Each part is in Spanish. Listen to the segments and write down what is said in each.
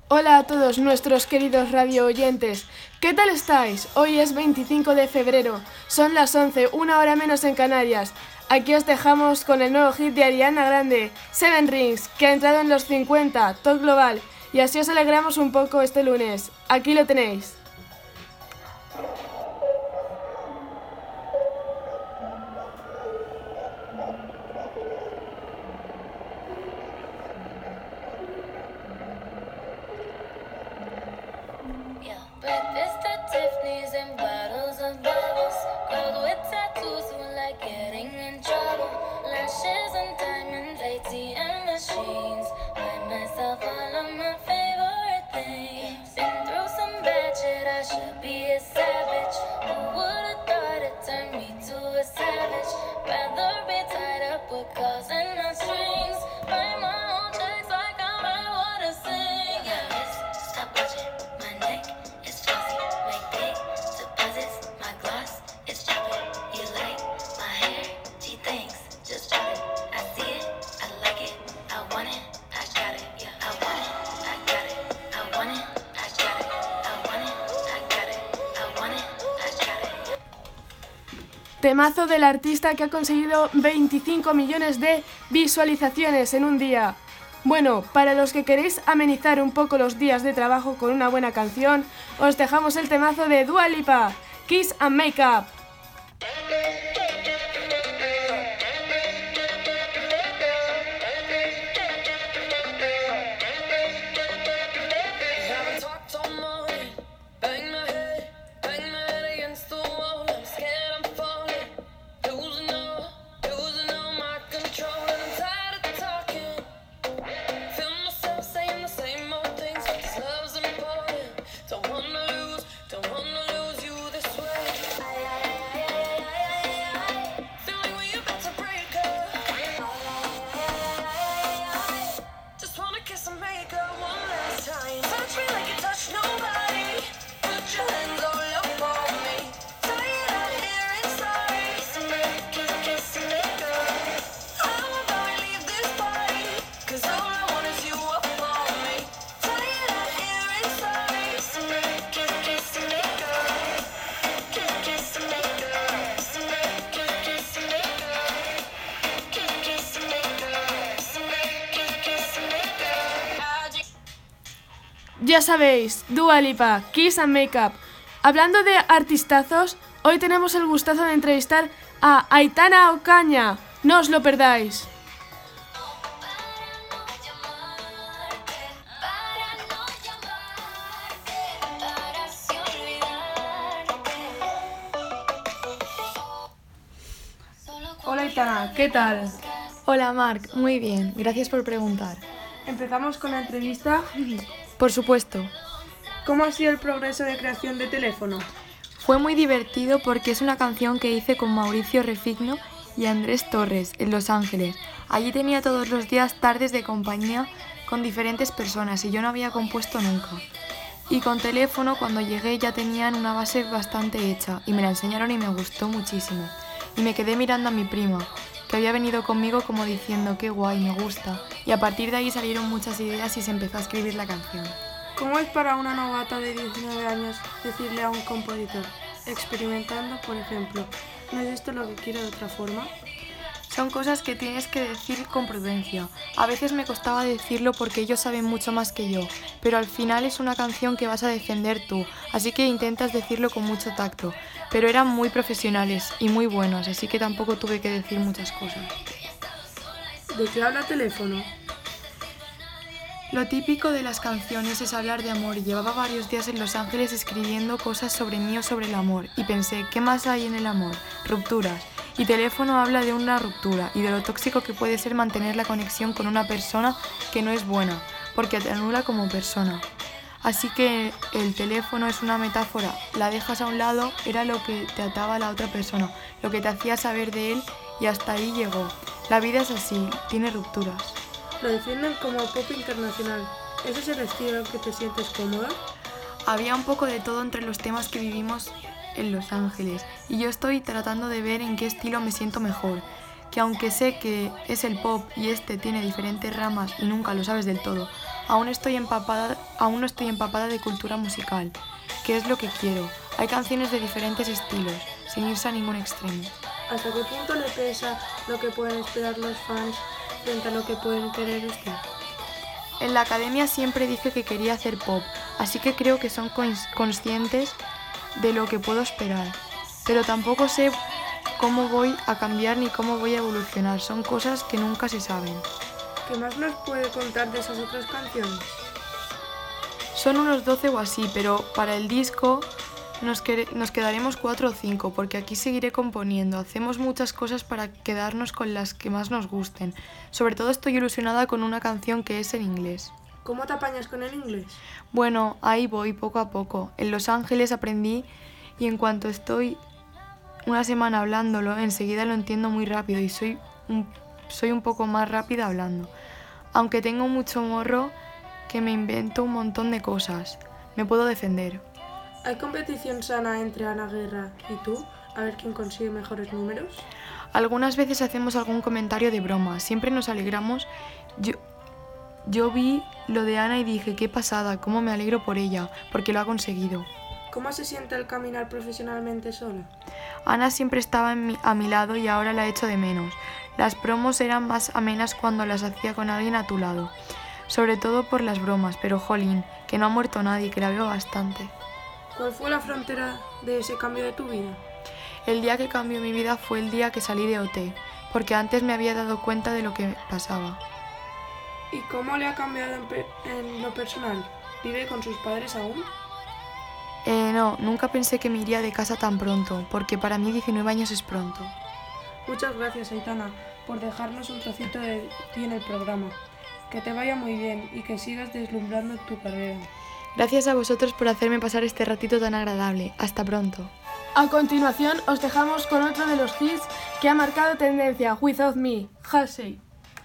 Hola a todos nuestros queridos radio oyentes. ¿Qué tal estáis? Hoy es 25 de febrero, son las 11, una hora menos en Canarias. Aquí os dejamos con el nuevo hit de Ariana Grande, Seven Rings, que ha entrado en los 50, top global, y así os alegramos un poco este lunes. Aquí lo tenéis. Breakfast at Tiffany's and bottles of bubbles. Girls with tattoos who like getting in trouble. Lashes and diamonds, ATM machines. Buy myself all of my favorite things. Been through some bad shit, I should be a savage. Who would've thought it turned me to a savage? Rather be tied up with calls and not strings. Write my own checks like I'm right what to sing. Yeah, stop watching my neck. Temazo del artista que ha conseguido 25 millones de visualizaciones en un día. Bueno, para los que queréis amenizar un poco los días de trabajo con una buena canción, os dejamos el temazo de Dua Lipa, Kiss and Make Up. Ya sabéis, Dua Lipa, Kiss and Make Up. Hablando de artistazos, hoy tenemos el gustazo de entrevistar a Aitana Ocaña. No os lo perdáis. Hola Aitana, ¿qué tal? Hola Marc, muy bien, gracias por preguntar. Empezamos con la entrevista. Por supuesto. ¿Cómo ha sido el progreso de creación de Teléfono? Fue muy divertido porque es una canción que hice con Mauricio Refigno y Andrés Torres en Los Ángeles. Allí tenía todos los días tardes de compañía con diferentes personas y yo no había compuesto nunca. Y con Teléfono, cuando llegué ya tenían una base bastante hecha y me la enseñaron y me gustó muchísimo. Y me quedé mirando a mi prima, que había venido conmigo como diciendo qué guay, me gusta. Y a partir de ahí salieron muchas ideas y se empezó a escribir la canción. ¿Cómo es para una novata de 19 años decirle a un compositor, experimentando, por ejemplo, ¿no es esto lo que quiero de otra forma? Son cosas que tienes que decir con prudencia. A veces me costaba decirlo porque ellos saben mucho más que yo, pero al final es una canción que vas a defender tú, así que intentas decirlo con mucho tacto. Pero eran muy profesionales y muy buenos, así que tampoco tuve que decir muchas cosas. ¿De qué habla Teléfono? Lo típico de las canciones es hablar de amor y llevaba varios días en Los Ángeles escribiendo cosas sobre mí o sobre el amor y pensé, ¿qué más hay en el amor? Rupturas. Y Teléfono habla de una ruptura y de lo tóxico que puede ser mantener la conexión con una persona que no es buena, porque te anula como persona. Así que el teléfono es una metáfora, la dejas a un lado, era lo que te ataba a la otra persona, lo que te hacía saber de él y hasta ahí llegó. La vida es así, tiene rupturas. Lo defienden como pop internacional. ¿Ese es el estilo en el que te sientes cómoda? Había un poco de todo entre los temas que vivimos en Los Ángeles y yo estoy tratando de ver en qué estilo me siento mejor, que aunque sé que es el pop y este tiene diferentes ramas y nunca lo sabes del todo, Aún no estoy empapada de cultura musical, que es lo que quiero. Hay canciones de diferentes estilos, sin irse a ningún extremo. ¿Hasta qué punto le pesa lo que pueden esperar los fans frente a lo que pueden querer usted? En la academia siempre dije que quería hacer pop, así que creo que son conscientes de lo que puedo esperar. Pero tampoco sé cómo voy a cambiar ni cómo voy a evolucionar, son cosas que nunca se saben. ¿Qué más nos puede contar de esas otras canciones? Son unos 12 o así, pero para el disco nos quedaremos 4 o 5, porque aquí seguiré componiendo. Hacemos muchas cosas para quedarnos con las que más nos gusten. Sobre todo estoy ilusionada con una canción que es en inglés. ¿Cómo te apañas con el inglés? Bueno, ahí voy poco a poco. En Los Ángeles aprendí y en cuanto estoy una semana hablándolo, enseguida lo entiendo muy rápido y soy un poco más rápida hablando. Aunque tengo mucho morro que me invento un montón de cosas. Me puedo defender. ¿Hay competición sana entre Ana Guerra y tú? A ver quién consigue mejores números. Algunas veces hacemos algún comentario de broma. Siempre nos alegramos. Yo vi lo de Ana y dije, qué pasada, cómo me alegro por ella, porque lo ha conseguido. ¿Cómo se siente el caminar profesionalmente sola? Ana siempre estaba a mi lado y ahora la echo de menos. Las promos eran más amenas cuando las hacía con alguien a tu lado. Sobre todo por las bromas, pero jolín, que no ha muerto nadie, que la veo bastante. ¿Cuál fue la frontera de ese cambio de tu vida? El día que cambió mi vida fue el día que salí de OT, porque antes me había dado cuenta de lo que pasaba. ¿Y cómo le ha cambiado en lo personal? ¿Vive con sus padres aún? No, nunca pensé que me iría de casa tan pronto, porque para mí 19 años es pronto. Muchas gracias, Aitana, por dejarnos un trocito de ti en el programa. Que te vaya muy bien y que sigas deslumbrando tu carrera. Gracias a vosotros por hacerme pasar este ratito tan agradable. Hasta pronto. A continuación os dejamos con otro de los hits que ha marcado tendencia, Without Me, Halsey.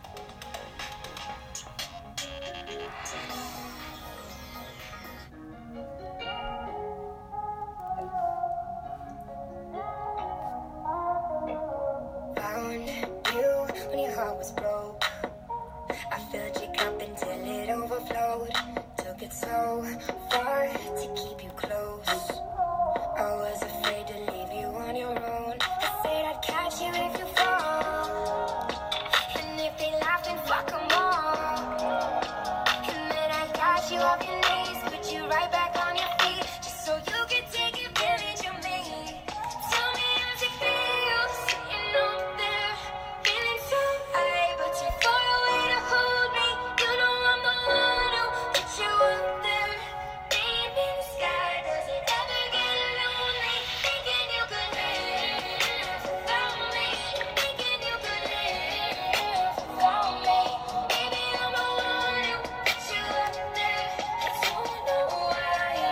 Found you when your heart was broke. I filled your cup until it overflowed. Took it so far to keep you close. I was afraid to leave you on your own. I said I'd catch you if you fall. And if they laugh, then fuck 'em all. And then I got you off your knees, put you right back on your feet, just so you could take advantage of me. Tell me how's it feel, sitting up there, feeling so high, but you're far away to hold me. You know I'm the one who put you up there, deep in the sky. Does it ever get lonely, thinking you could live without me, thinking you could live without me? Maybe I'm the one who put you up there, I don't know why.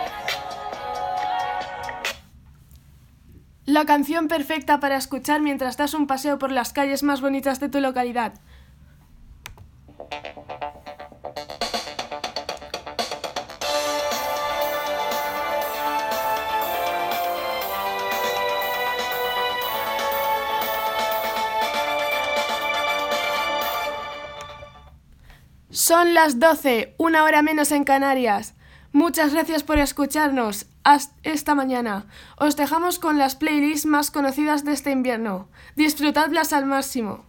La canción perfecta para escuchar mientras das un paseo por las calles más bonitas de tu localidad. Son las 12, una hora menos en Canarias. Muchas gracias por escucharnos. Hasta esta mañana. Os dejamos con las playlists más conocidas de este invierno. Disfrutadlas al máximo.